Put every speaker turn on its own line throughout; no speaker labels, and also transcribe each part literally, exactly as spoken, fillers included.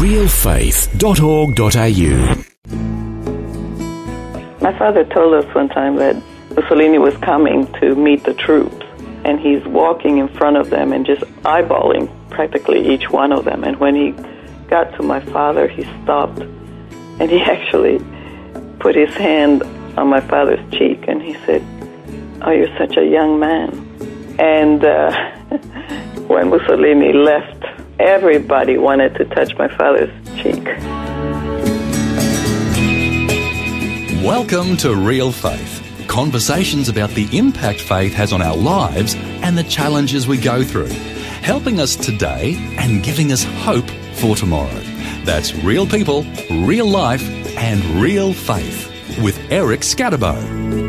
real faith dot org dot a u.
My father told us one time that Mussolini was coming to meet the troops, and he's walking in front of them and just eyeballing practically each one of them. And when he got to my father, he stopped, and he actually put his hand on my father's cheek, and he said, "Oh, you're such a young man." And uh, when Mussolini left, everybody wanted to touch my father's cheek.
Welcome to Real Faith. Conversations about the impact faith has on our lives and the challenges we go through. Helping us today and giving us hope for tomorrow. That's real people, real life, and real faith with Eric Scatterbo.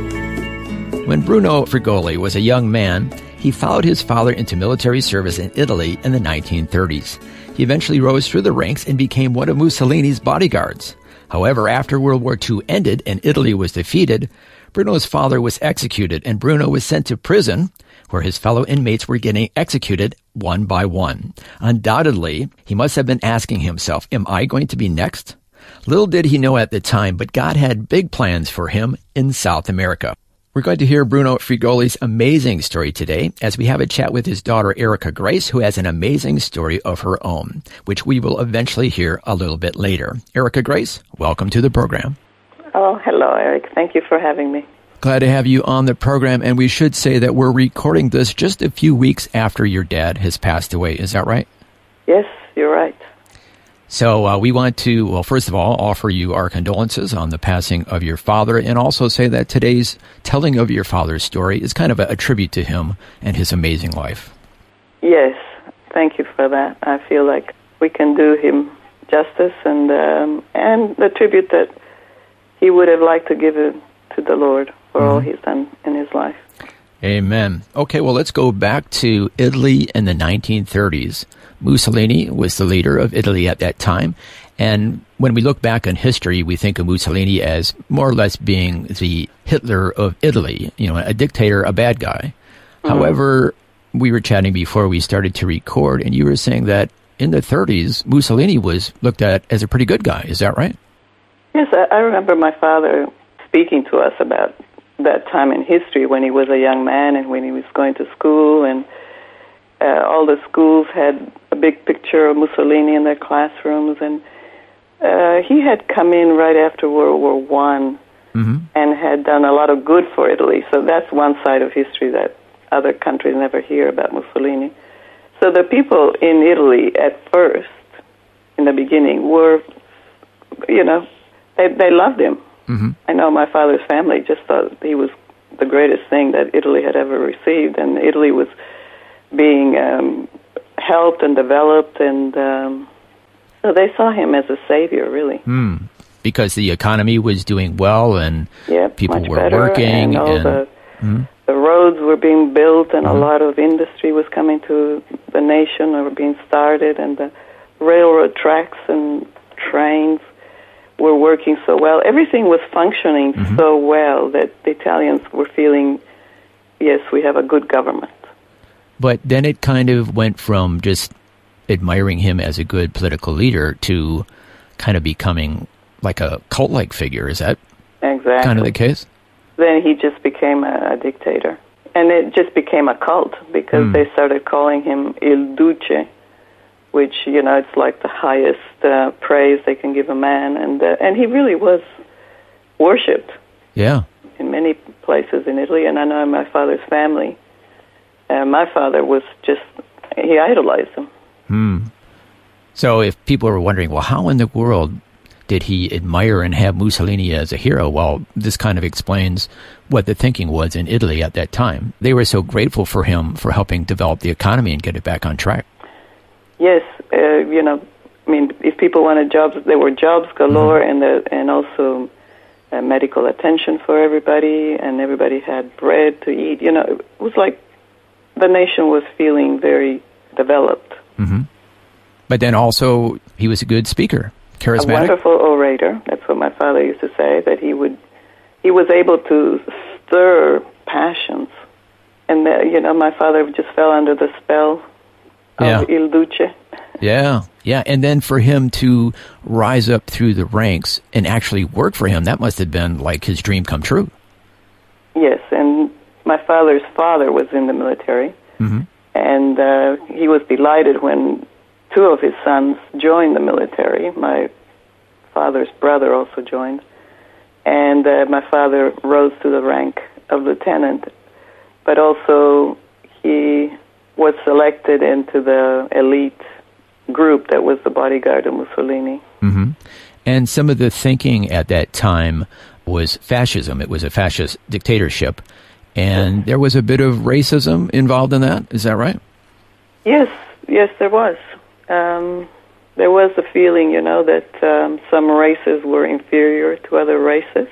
When Bruno Frigoli was a young man, he followed his father into military service in Italy in the nineteen thirties. He eventually rose through the ranks and became one of Mussolini's bodyguards. However, after World War Two ended and Italy was defeated, Bruno's father was executed and Bruno was sent to prison, where his fellow inmates were getting executed one by one. Undoubtedly, he must have been asking himself, am I going to be next? Little did he know at the time, but God had big plans for him in South America. We're going to hear Bruno Frigoli's amazing story today as we have a chat with his daughter, Erica Grace, who has an amazing story of her own, which we will eventually hear a little bit later. Erica Grace, welcome to the program.
Oh, hello, Eric. Thank you for having me.
Glad to have you on the program, and we should say that we're recording this just a few weeks after your dad has passed away. Is that right?
Yes, you're right.
So uh, we want to, well, first of all, offer you our condolences on the passing of your father, and also say that today's telling of your father's story is kind of a, a tribute to him and his amazing life.
Yes, thank you for that. I feel like we can do him justice and um, and the tribute that he would have liked to give it to the Lord for mm-hmm. all he's done in his life.
Amen. Okay, well, let's go back to Italy in the nineteen thirties. Mussolini was the leader of Italy at that time, and when we look back on history, we think of Mussolini as more or less being the Hitler of Italy, you know, a dictator, a bad guy. Mm-hmm. However, we were chatting before we started to record, and you were saying that in the thirties, Mussolini was looked at as a pretty good guy. Is that right?
Yes, I, I remember my father speaking to us about that time in history when he was a young man and when he was going to school, and uh, all the schools had a big picture of Mussolini in their classrooms, and uh, he had come in right after World War One mm-hmm. and had done a lot of good for Italy. So that's one side of history that other countries never hear about Mussolini. So the people in Italy at first, in the beginning, were, you know, they, they loved him. Mm-hmm. I know my father's family just thought he was the greatest thing that Italy had ever received, and Italy was being um, helped and developed, and um, so they saw him as a savior, really.
Mm. Because the economy was doing well, and
yep,
people
much
were
better,
working,
and all
and
the,
mm-hmm.
the roads were being built, and mm-hmm. a lot of industry was coming to the nation or being started, and the railroad tracks and trains were working so well. Everything was functioning mm-hmm. so well that the Italians were feeling, yes, we have a good government.
But then it kind of went from just admiring him as a good political leader to kind of becoming like a cult-like figure. Is that
exactly
kind of the case?
Then he just became a, a dictator. And it just became a cult because mm. they started calling him Il Duce, which, you know, it's like the highest uh, praise they can give a man. And uh, and he really was worshipped.
Yeah.
In many places in Italy. And I know in my father's family, uh, my father was just, he idolized him.
Hmm. So if people are wondering, well, how in the world did he admire and have Mussolini as a hero? Well, this kind of explains what the thinking was in Italy at that time. They were so grateful for him for helping develop the economy and get it back on track.
Yes, uh, you know, I mean, if people wanted jobs, there were jobs galore, mm-hmm. and the, and also uh, medical attention for everybody, and everybody had bread to eat. You know, it was like the nation was feeling very developed.
Mm-hmm. But then also, he was a good speaker, charismatic.
A wonderful orator. That's what my father used to say, that he would, he was able to stir passions. And, the, you know, my father just fell under the spell of
yeah.
Il Duce.
Yeah, Yeah, and then for him to rise up through the ranks and actually work for him, that must have been like his dream come true.
Yes, and my father's father was in the military, mm-hmm. and uh, he was delighted when two of his sons joined the military. My father's brother also joined, and uh, my father rose to the rank of lieutenant, but also he was selected into the elite group that was the bodyguard of Mussolini.
Mm-hmm. And some of the thinking at that time was fascism. It was a fascist dictatorship, and there was a bit of racism involved in that. Is that right?
Yes, yes, there was. Um, there was a feeling, you know, that um, some races were inferior to other races.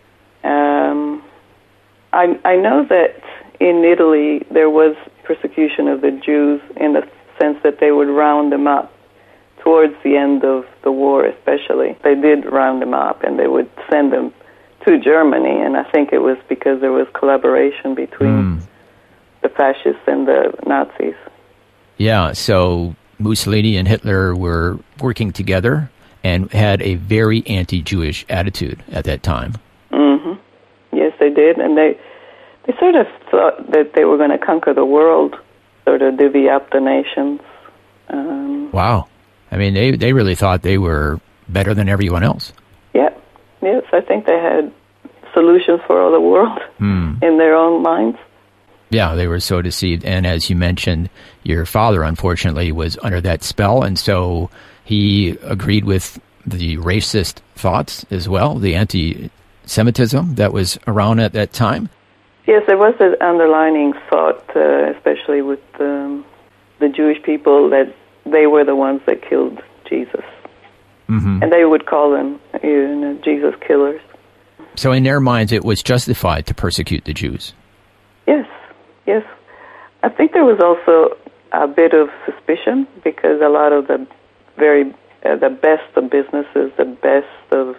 Um, I, I know that in Italy there was persecution of the Jews in the sense that they would round them up towards the end of the war, especially. They did round them up, and they would send them to Germany, and I think it was because there was collaboration between mm. the fascists and the Nazis.
Yeah, so Mussolini and Hitler were working together and had a very anti-Jewish attitude at that time.
Mm-hmm. Yes, they did, and they they sort of thought that they were going to conquer the world, sort of divvy up the nations. Um,
wow. I mean, they, they really thought they were better than everyone else.
Yeah. Yes, I think they had solutions for all the world mm. in their own minds.
Yeah, they were so deceived. And as you mentioned, your father, unfortunately, was under that spell, and so he agreed with the racist thoughts as well, the anti-Semitism that was around at that time.
Yes, there was an underlining thought, uh, especially with um, the Jewish people, that they were the ones that killed Jesus. Mm-hmm. And they would call them, you know, Jesus killers.
So in their minds, it was justified to persecute the Jews.
Yes, yes. I think there was also a bit of suspicion because a lot of the very, uh, the best of businesses, the best of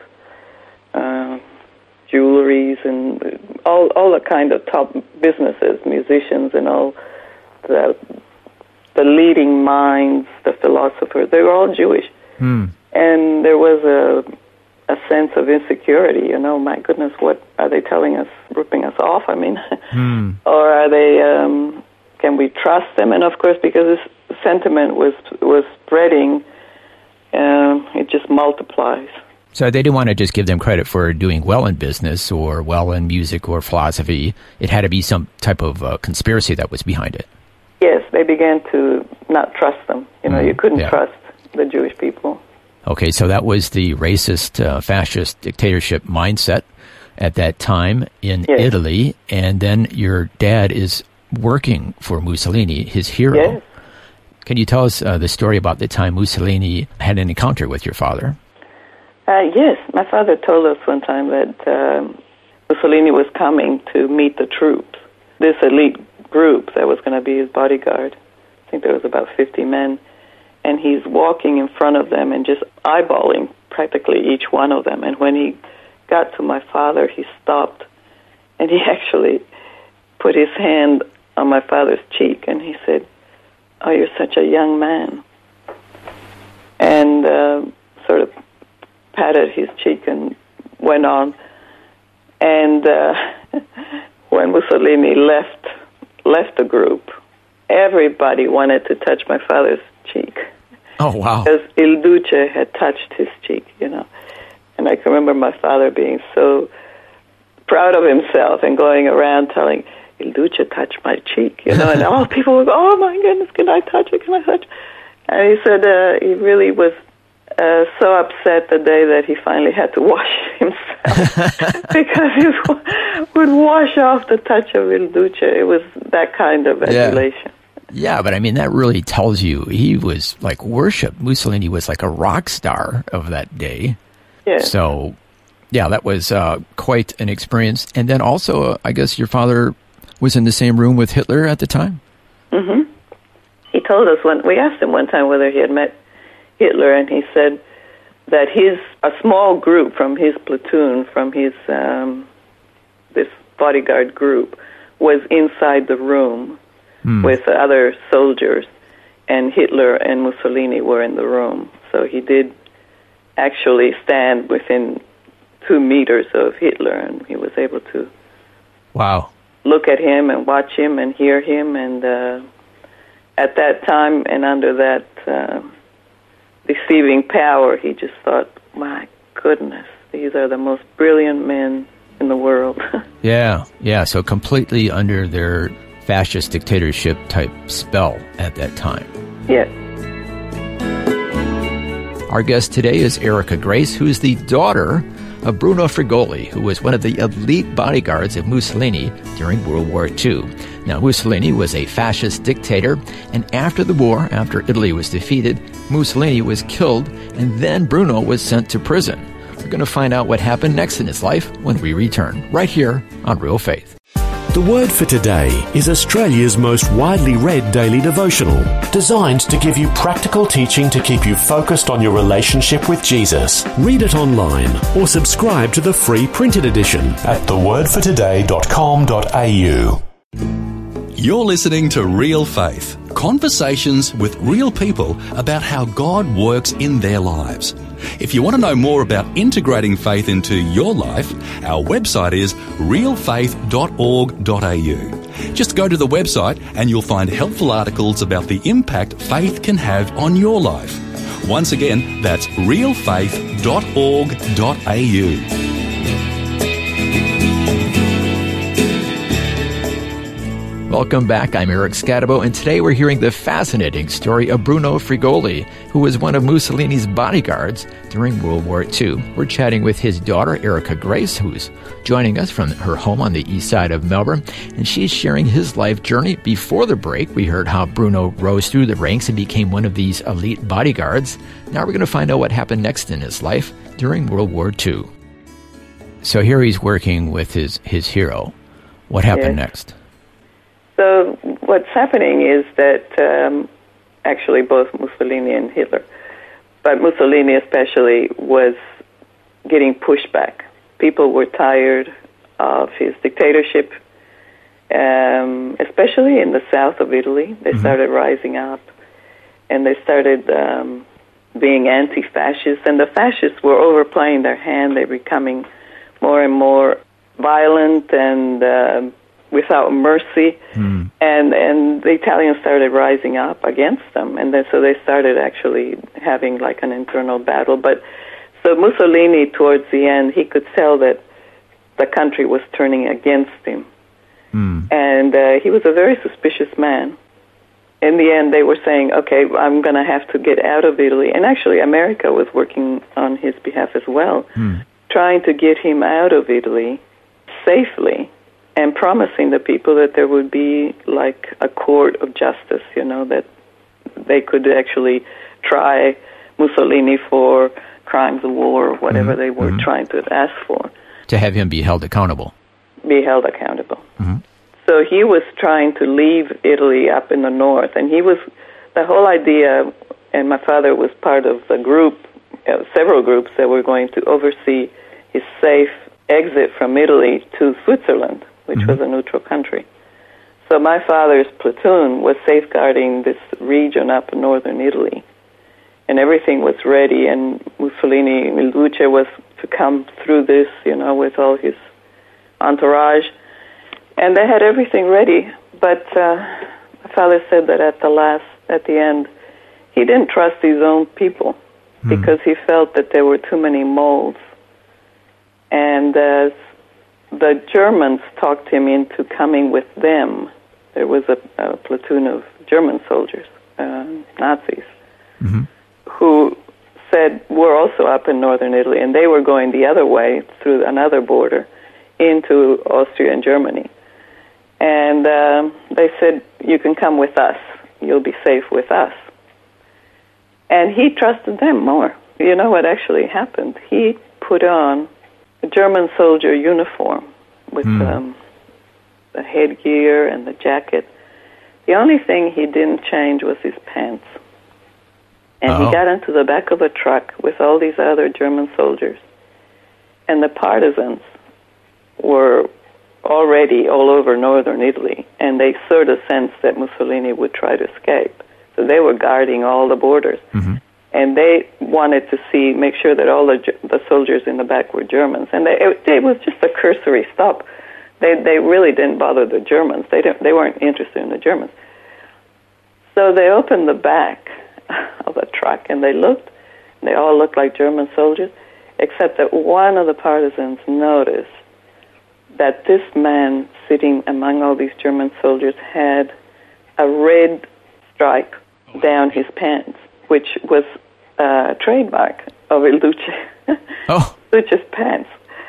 uh, jewelries and all, all the kind of top businesses, musicians and all the the leading minds, the philosophers, they were all Jewish. Hmm. And there was a a sense of insecurity, you know, my goodness, what are they telling us, ripping us off, I mean, hmm. or are they, um, can we trust them? And of course, because this sentiment was was spreading, um, it just multiplies.
So they didn't want to just give them credit for doing well in business or well in music or philosophy. It had to be some type of uh, conspiracy that was behind it.
Yes, they began to not trust them. You know, mm, you couldn't
yeah.
trust the Jewish people.
Okay, so that was the racist, uh, fascist dictatorship mindset at that time in
yes.
Italy. And then your dad is working for Mussolini, his hero.
Yes.
Can you tell us uh, the story about the time Mussolini had an encounter with your father?
Uh, yes, my father told us one time that um, Mussolini was coming to meet the troops, this elite group that was going to be his bodyguard. I think there was about fifty men. And he's walking in front of them and just eyeballing practically each one of them. And when he got to my father, he stopped, and he actually put his hand on my father's cheek, and he said, "Oh, you're such a young man," and uh, sort of patted his cheek and went on. And uh, when Mussolini left left the group, everybody wanted to touch my father's cheek.
Oh, wow.
Because Il Duce had touched his cheek, you know. And I can remember my father being so proud of himself and going around telling, Il Duce touched my cheek, you know. And all people would go, "Oh, my goodness, can I touch it? Can I touch it?" And he said uh, he really was uh, so upset the day that he finally had to wash himself because he would wash off the touch of Il Duce. It was that kind of adulation.
Yeah. Yeah, but I mean, that really tells you he was like worshipped. Mussolini was like a rock star of that day.
Yeah.
So, yeah, that was uh, quite an experience. And then also, uh, I guess your father was in the same room with Hitler at the time?
Mm-hmm. He told us, when we asked him one time whether he had met Hitler, and he said that his a small group from his platoon, from his um, this bodyguard group, was inside the room. Hmm. with other soldiers, and Hitler and Mussolini were in the room. So he did actually stand within two meters of Hitler, and he was able to
wow.
look at him and watch him and hear him. And uh, at that time and under that uh, deceiving power, he just thought, my goodness, these are the most brilliant men in the world.
yeah, yeah, so completely under their fascist dictatorship type spell at that time.
Yes.
Our guest today is Erica Grace, who is the daughter of Bruno Frigoli, who was one of the elite bodyguards of Mussolini during World War Two. Now, Mussolini was a fascist dictator, and after the war, after Italy was defeated, Mussolini was killed, and then Bruno was sent to prison. We're going to find out what happened next in his life when we return, right here on Real Faith.
The Word for Today is Australia's most widely read daily devotional, designed to give you practical teaching to keep you focused on your relationship with Jesus. Read it online or subscribe to the free printed edition at the word for today dot com dot a u.
You're listening to Real Faith, conversations with real people about how God works in their lives. If you want to know more about integrating faith into your life, our website is real faith dot org dot a u. Just go to the website and you'll find helpful articles about the impact faith can have on your life. Once again, that's real faith dot org dot a u.
Welcome back. I'm Eric Scatabo, and today we're hearing the fascinating story of Bruno Frigoli, who was one of Mussolini's bodyguards during World War Two. We're chatting with his daughter, Erica Grace, who's joining us from her home on the east side of Melbourne, and she's sharing his life journey. Before the break, we heard how Bruno rose through the ranks and became one of these elite bodyguards. Now we're going to find out what happened next in his life during World War Two. So here he's working with his, his hero. What happened
yes.
next?
So what's happening is that um, actually both Mussolini and Hitler, but Mussolini especially, was getting pushed back. People were tired of his dictatorship, um, especially in the south of Italy. They mm-hmm. started rising up, and they started um, being anti-fascist, and the fascists were overplaying their hand. They were becoming more and more violent and uh, without mercy, mm. and and the Italians started rising up against them, and then so they started actually having like an internal battle. But so Mussolini, towards the end, he could tell that the country was turning against him, mm. and uh, he was a very suspicious man. In the end, they were saying, okay, I'm going to have to get out of Italy, and actually America was working on his behalf as well, mm. trying to get him out of Italy safely, and promising the people that there would be like a court of justice, you know, that they could actually try Mussolini for crimes of war or whatever mm-hmm. they were mm-hmm. trying to ask for.
To have him be held accountable.
Be held accountable.
Mm-hmm.
So he was trying to leave Italy up in the north, and he was, the whole idea, and my father was part of the group, uh, several groups that were going to oversee his safe exit from Italy to Switzerland, which mm-hmm. was a neutral country. So my father's platoon was safeguarding this region up in northern Italy, and everything was ready, and Mussolini, Il Duce, was to come through this, you know, with all his entourage, and they had everything ready, but uh, my father said that at the last, at the end, he didn't trust his own people mm. because he felt that there were too many moles, and uh, the Germans talked him into coming with them. There was a, a platoon of German soldiers, uh, Nazis, mm-hmm. who said, we're also up in northern Italy, and they were going the other way through another border into Austria and Germany. And uh, they said, you can come with us. You'll be safe with us. And he trusted them more. You know what actually happened? He put on a German soldier uniform with mm. um, the headgear and the jacket. The only thing he didn't change was his pants. And oh. he got into the back of a truck with all these other German soldiers. And the partisans were already all over northern Italy, and they sort of sensed that Mussolini would try to escape. So they were guarding all the borders.
Mm-hmm.
And they wanted to see, make sure that all the the soldiers in the back were Germans. And they, it, it was just a cursory stop. They they really didn't bother the Germans. They didn't, they weren't interested in the Germans. So they opened the back of the truck and they looked. And they all looked like German soldiers, except that one of the partisans noticed that this man sitting among all these German soldiers had a red stripe down his pants, which was a trademark of Il Duce.
Oh.
Duce's pants.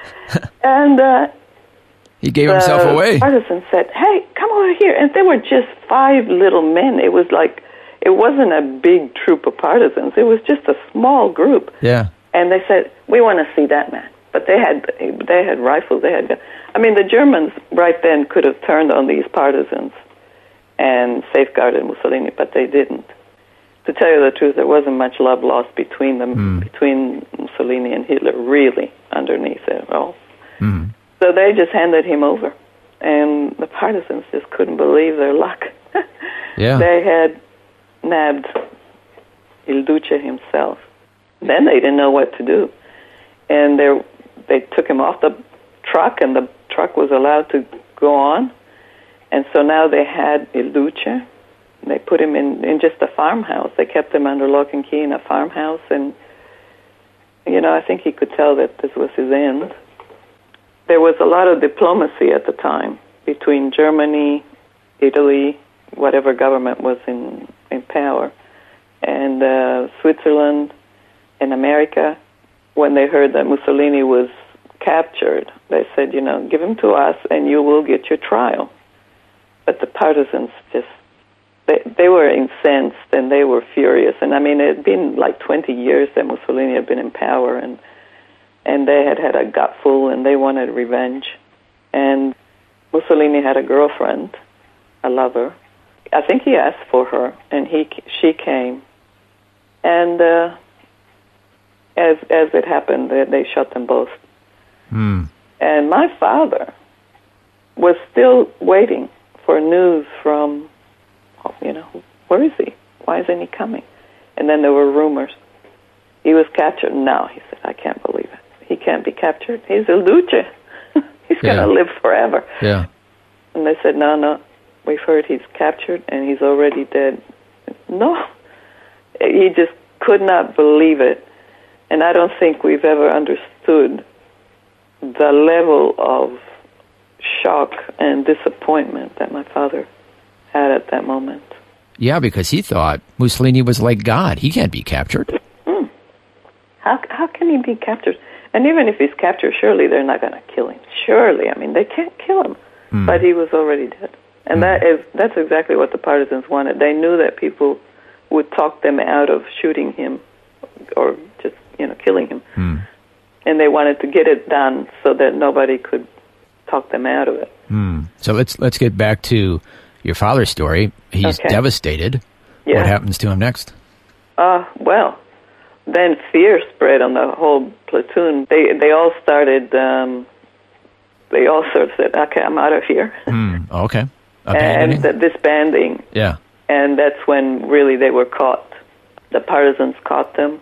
And uh,
he gave himself away.
The partisan said, "Hey, come over here." And they were just five little men. It was like, it wasn't a big troop of partisans. It was just a small group.
Yeah.
And they said, "We want to see that man." But they had they had rifles. They had, I mean, the Germans right then could have turned on these partisans and safeguarded Mussolini, but they didn't. To tell you the truth, there wasn't much love lost between them, mm. between Mussolini and Hitler, really, underneath it all.
Mm.
So they just handed him over, and the partisans just couldn't believe their luck.
Yeah.
They had nabbed Il Duce himself. Then they didn't know what to do, and they they took him off the truck, and the truck was allowed to go on, and so now they had Il Duce. They put him in, in just a farmhouse. They kept him under lock and key in a farmhouse, and, you know, I think he could tell that this was his end. There was a lot of diplomacy at the time between Germany, Italy, whatever government was in, in power, and uh, Switzerland and America. When they heard that Mussolini was captured, they said, you know, give him to us and you will get your trial. But the partisans just, They, they were incensed and they were furious. And I mean, it had been like twenty years that Mussolini had been in power, and and they had had a gutful and they wanted revenge. And Mussolini had a girlfriend, a lover. I think he asked for her, and he she came. And uh, as as it happened, they, they shot them both.
Mm.
And my father was still waiting for news from, you know, where is he? Why isn't he coming? And then there were rumors. He was captured. No, he said, I can't believe it. He can't be captured. He's Il Duce. He's going to
Yeah.
live forever.
Yeah.
And they said, no, no, we've heard he's captured and he's already dead. No. He just could not believe it. And I don't think we've ever understood the level of shock and disappointment that my father had at that moment.
Yeah, because he thought Mussolini was like God. He can't be captured.
Mm. How how can he be captured? And even if he's captured, surely they're not going to kill him. Surely, I mean, they can't kill him.
Mm.
But he was already dead. And
Mm.
that is that's exactly what the partisans wanted. They knew that people would talk them out of shooting him or just, you know, killing him.
Mm.
And they wanted to get it done so that nobody could talk them out of it.
Mm. So let's let's get back to your father's story. He's
Okay.
devastated.
Yeah.
What happens to him next?
Uh, well, then fear spread on the whole platoon. They they all started, um, they all sort of said, okay, I'm out of here.
Mm. Okay. Abandoning?
And th- disbanding.
Yeah.
And that's when really they were caught. The partisans caught them.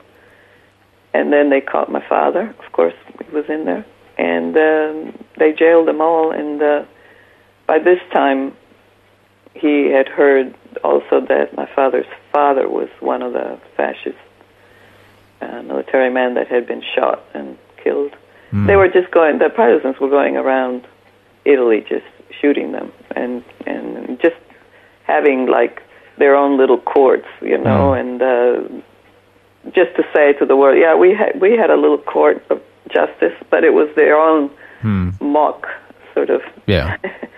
And then they caught my father. Of course, he was in there. And um, they jailed them all. And uh, by this time, he had heard also that my father's father was one of the fascist uh, military men that had been shot and killed.
Mm.
They were just going, the partisans were going around Italy just shooting them and, and just having like their own little courts, you know,
Mm.
and uh, just to say to the world, yeah, we had, we had a little court of justice, but it was their own
Mm.
mock sort of
Yeah.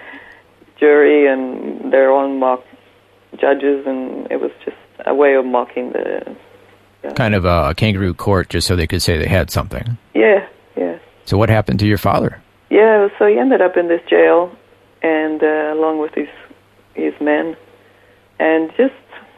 jury and their own mock judges, and it was just a way of mocking the... the
Kind of a kangaroo court just so they could say they had something.
Yeah, yeah.
So what happened to your father?
Yeah, so he ended up in this jail, and uh, along with his, his men, and just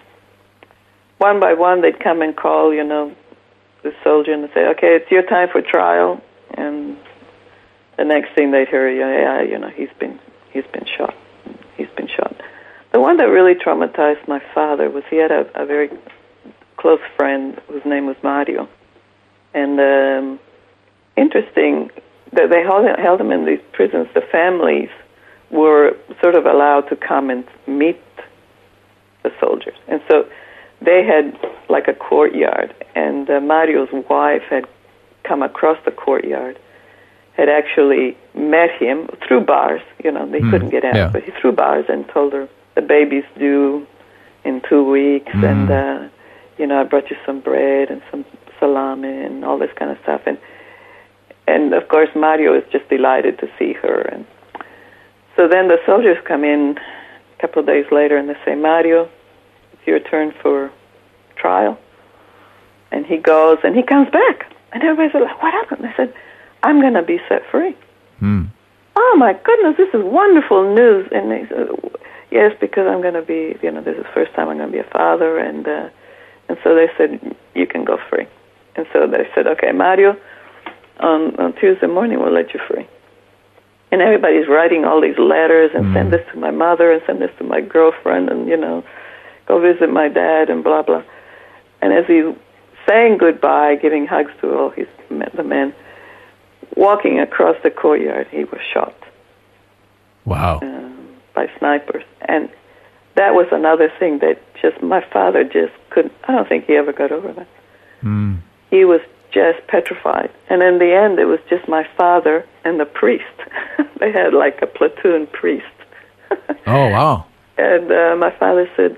one by one they'd come and call, you know, the soldier and say, okay, it's your time for trial, and the next thing they'd hear, yeah, yeah, you know, he's been he's been shot. He's been shot. the one that really traumatized my father was he had a, a very close friend whose name was Mario. And um, interesting that they held, held him in these prisons. The families were sort of allowed to come and meet the soldiers. And so they had like a courtyard, and uh, Mario's wife had come across the courtyard, had actually met him through bars. You know, they mm, couldn't get out, yeah. but he threw bars and told her, the baby's due in two weeks, mm. and, uh, you know, I brought you some bread and some salami and all this kind of stuff. And, and of course, Mario is just delighted to see her. And so then the soldiers come in a couple of days later, and they say, Mario, it's your turn for trial. And he goes, and he comes back. And everybody's like, what happened? They said, I'm going to be set free.
Mm.
Oh, my goodness, this is wonderful news. And they said, yes, because I'm going to be, you know, this is the first time I'm going to be a father. And uh, and so they said, you can go free. And so they said, okay, Mario, on, on Tuesday morning we'll let you free. And everybody's writing all these letters and mm. send this to my mother and send this to my girlfriend and, you know, go visit my dad and blah, blah. And as he's saying goodbye, giving hugs to all his the men, walking across the courtyard, he was shot.
Wow.
Um, by snipers. And that was another thing that just, my father just couldn't, I don't think he ever got over that.
Mm.
He was just petrified. And in the end, it was just my father and the priest. They had like a platoon priest.
Oh, wow.
And uh, my father said,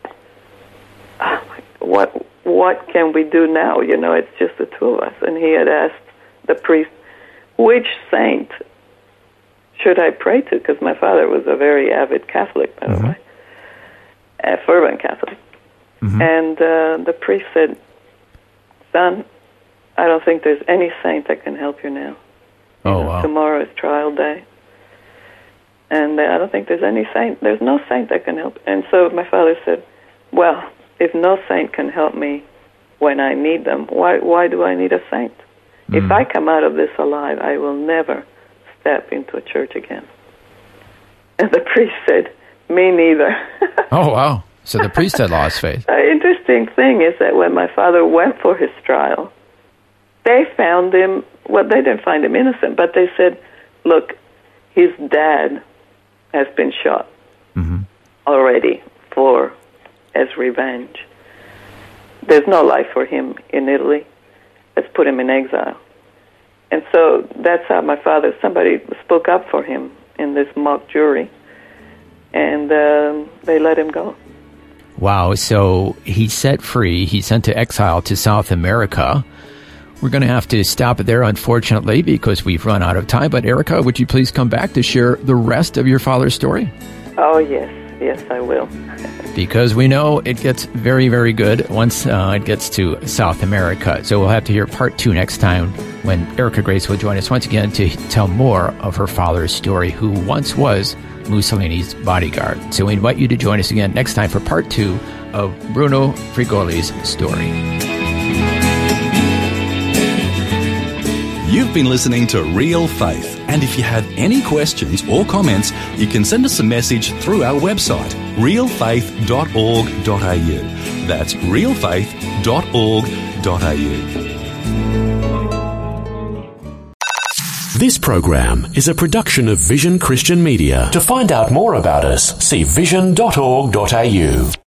oh, my, what what can we do now? You know, it's just the two of us. And he had asked the priest, which saint should I pray to? Because my father was a very avid Catholic, by
mm-hmm.
the way, a fervent Catholic. Mm-hmm. And uh, the priest said, son, I don't think there's any saint that can help you now.
Oh,
you know,
wow.
Tomorrow is trial day. And uh, I don't think there's any saint, there's no saint that can help. And so my father said, well, if no saint can help me when I need them, why why do I need a saint? Mm. If I come out of this alive, I will never step into a church again. And the priest said, me neither.
Oh, wow. So the priest had lost faith.
The interesting thing is that when my father went for his trial, they found him, well, they didn't find him innocent, but they said, look, his dad has been shot
mm-hmm.
already for as revenge. There's no life for him in Italy. Let's put him in exile. And so that's how my father, somebody spoke up for him in this mock jury, and um, they let him go.
Wow, so he's set free. He's sent to exile to South America. We're going to have to stop it there, unfortunately, because we've run out of time. But Erica, would you please come back to share the rest of your father's story?
Oh, yes. Yes, I will.
Because we know it gets very, very good once uh, it gets to South America. So we'll have to hear part two next time when Erica Grace will join us once again to tell more of her father's story, who once was Mussolini's bodyguard. So we invite you to join us again next time for part two of Bruno Frigoli's story.
You've been listening to Real Faith, and if you have any questions or comments, you can send us a message through our website, real faith dot org dot a u. That's real faith dot org dot a u.
This program is a production of Vision Christian Media. To find out more about us, see vision dot org dot a u.